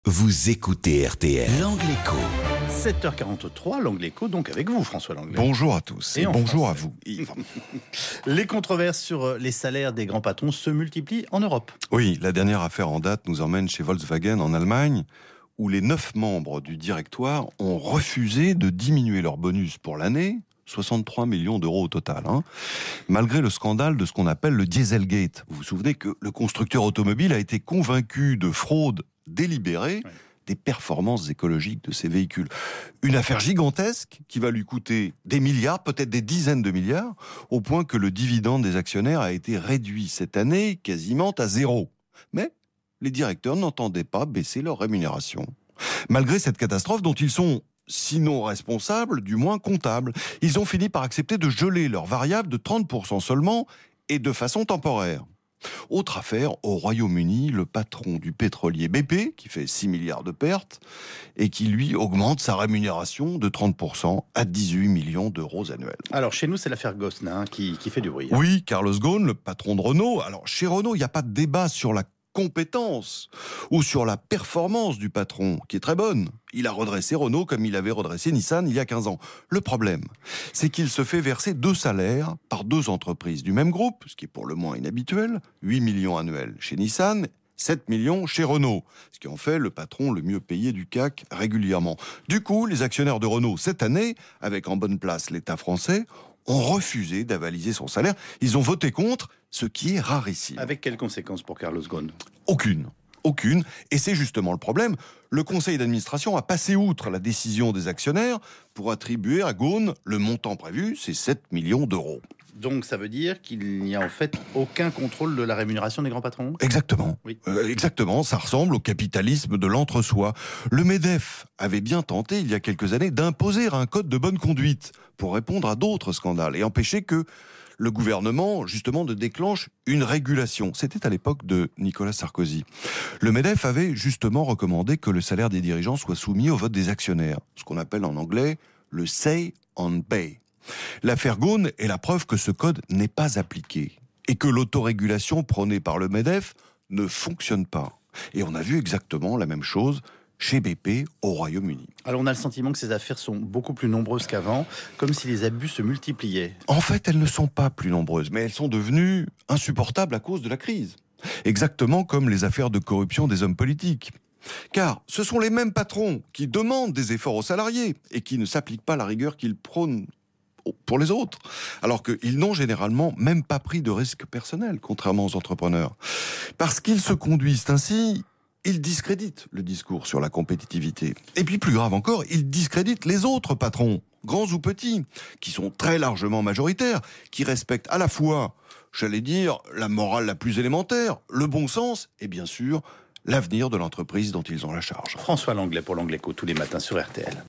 Vous écoutez RTL. L'Angle Écho. 7h43, l'Angle Écho, donc avec vous, François Langlais. Bonjour à tous et bonjour à vous. Les controverses sur les salaires des grands patrons se multiplient en Europe. Oui, la dernière affaire en date nous emmène chez Volkswagen en Allemagne, où les 9 membres du directoire ont refusé de diminuer leur bonus pour l'année, 63 millions d'euros au total, malgré le scandale de ce qu'on appelle le Dieselgate. Vous vous souvenez que le constructeur automobile a été convaincu de fraude délibérée des performances écologiques de ces véhicules. Une affaire gigantesque qui va lui coûter des milliards, peut-être des dizaines de milliards, au point que le dividende des actionnaires a été réduit cette année quasiment à zéro. Mais les directeurs n'entendaient pas baisser leur rémunération. Malgré cette catastrophe dont ils sont, sinon responsables, du moins comptables, ils ont fini par accepter de geler leur variable de 30% seulement et de façon temporaire. Autre affaire, au Royaume-Uni, le patron du pétrolier BP, qui fait 6 milliards de pertes, et qui lui augmente sa rémunération de 30% à 18 millions d'euros annuels. Alors chez nous, c'est l'affaire Ghosn qui fait du bruit. Oui, Carlos Ghosn, le patron de Renault. Alors chez Renault, il n'y a pas de débat sur la compétence ou sur la performance du patron, qui est très bonne. Il a redressé Renault comme il avait redressé Nissan il y a 15 ans. Le problème, c'est qu'il se fait verser 2 salaires par 2 entreprises du même groupe, ce qui est pour le moins inhabituel, 8 millions annuels chez Nissan, 7 millions chez Renault, ce qui en fait le patron le mieux payé du CAC régulièrement. Du coup, les actionnaires de Renault, cette année, avec en bonne place l'État français, ont refusé d'avaliser son salaire. Ils ont voté contre, ce qui est rarissime. Avec quelles conséquences pour Carlos Ghosn ? Aucune. Et c'est justement le problème. Le conseil d'administration a passé outre la décision des actionnaires pour attribuer à Ghosn le montant prévu, c'est 7 millions d'euros. Donc ça veut dire qu'il n'y a en fait aucun contrôle de la rémunération des grands patrons ? Exactement. Oui. Exactement, ça ressemble au capitalisme de l'entre-soi. Le MEDEF avait bien tenté, il y a quelques années, d'imposer un code de bonne conduite pour répondre à d'autres scandales et empêcher que le gouvernement, justement, ne déclenche une régulation. C'était à l'époque de Nicolas Sarkozy. Le MEDEF avait justement recommandé que le salaire des dirigeants soit soumis au vote des actionnaires, ce qu'on appelle en anglais le say on pay. L'affaire Ghosn est la preuve que ce code n'est pas appliqué et que l'autorégulation prônée par le MEDEF ne fonctionne pas. Et on a vu exactement la même chose chez BP au Royaume-Uni. Alors on a le sentiment que ces affaires sont beaucoup plus nombreuses qu'avant, comme si les abus se multipliaient. En fait, elles ne sont pas plus nombreuses, mais elles sont devenues insupportables à cause de la crise. Exactement comme les affaires de corruption des hommes politiques. Car ce sont les mêmes patrons qui demandent des efforts aux salariés et qui ne s'appliquent pas la rigueur qu'ils prônent pour les autres, alors qu'ils n'ont généralement même pas pris de risque personnel, contrairement aux entrepreneurs. Parce qu'ils se conduisent ainsi, ils discréditent le discours sur la compétitivité. Et puis plus grave encore, ils discréditent les autres patrons, grands ou petits, qui sont très largement majoritaires, qui respectent à la fois, j'allais dire, la morale la plus élémentaire, le bon sens et bien sûr l'avenir de l'entreprise dont ils ont la charge. François Langlais pour l'Angle Écho tous les matins sur RTL.